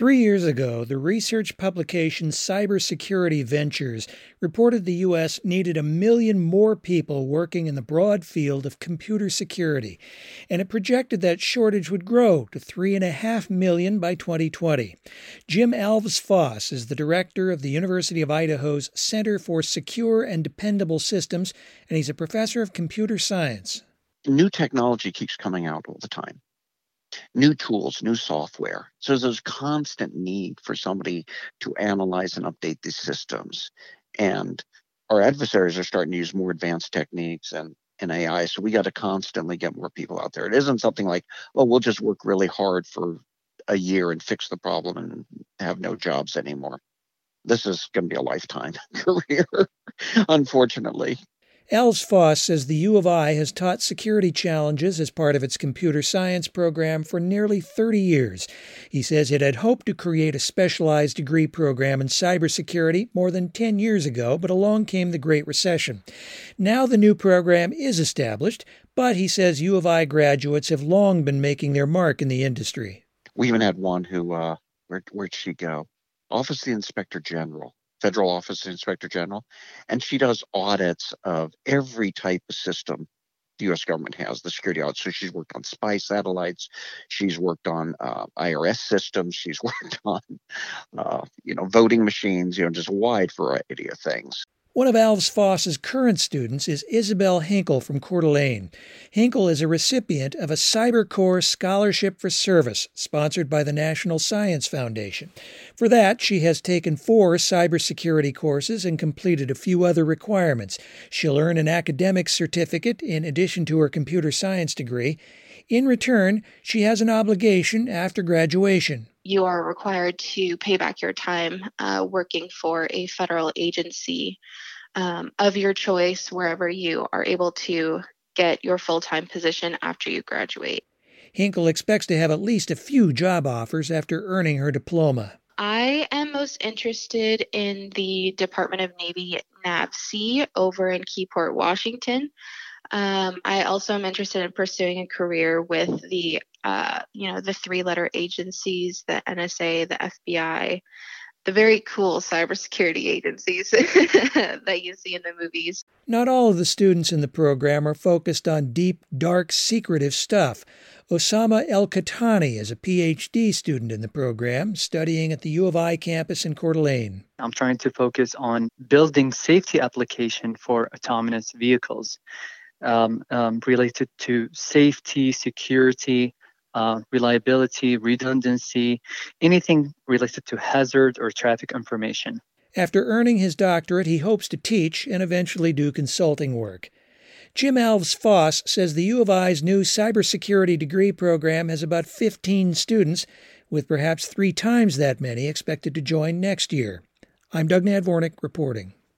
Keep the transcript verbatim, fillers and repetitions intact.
Three years ago, the research publication Cybersecurity Ventures reported the U S needed a million more people working in the broad field of computer security, and it projected that shortage would grow to three and a half million by twenty twenty. Jim Alves Foss is the director of the University of Idaho's Center for Secure and Dependable Systems, and he's a professor of computer science. New technology keeps coming out all the time. New tools, new software. So there's a constant need for somebody to analyze and update these systems. And our adversaries are starting to use more advanced techniques and, and A I. So we got to constantly get more people out there. It isn't something like, oh, we'll just work really hard for a year and fix the problem and have no jobs anymore. This is going to be a lifetime career, unfortunately. Alves Foss says the U of I has taught security challenges as part of its computer science program for nearly thirty years. He says it had hoped to create a specialized degree program in cybersecurity more than ten years ago, but along came the Great Recession. Now the new program is established, but he says U of I graduates have long been making their mark in the industry. We even had one who, uh, where, where'd she go? Office of the Inspector General. Federal Office of Inspector General, and she does audits of every type of system the U S government has, the security audits. So she's worked on spy satellites, she's worked on uh, I R S systems, she's worked on, uh, you know, voting machines, you know, just a wide variety of things. One of Alves Foss's current students is Isabel Hinkle from Coeur d'Alene. Hinkle is a recipient of a CyberCore Scholarship for Service, sponsored by the National Science Foundation. For that, she has taken four cybersecurity courses and completed a few other requirements. She'll earn an academic certificate in addition to her computer science degree. In return, she has an obligation after graduation. You are required to pay back your time uh, working for a federal agency um, of your choice wherever you are able to get your full-time position after you graduate. Hinkle expects to have at least a few job offers after earning her diploma. I am most interested in the Department of Navy NAVSEA over in Keyport, Washington. Um, I also am interested in pursuing a career with the, uh, you know, the three-letter agencies, the N S A, the F B I, the very cool cybersecurity agencies that you see in the movies. Not all of the students in the program are focused on deep, dark, secretive stuff. Osama El-Khatani is a P H D student in the program, studying at the U of I campus in Coeur d'Alene. I'm trying to focus on building safety application for autonomous vehicles. Um, um, related to safety, security, uh, reliability, redundancy, anything related to hazard or traffic information. After earning his doctorate, he hopes to teach and eventually do consulting work. Jim Alves Foss says the U of I's new cybersecurity degree program has about fifteen students, with perhaps three times that many expected to join next year. I'm Doug Nadvornik reporting.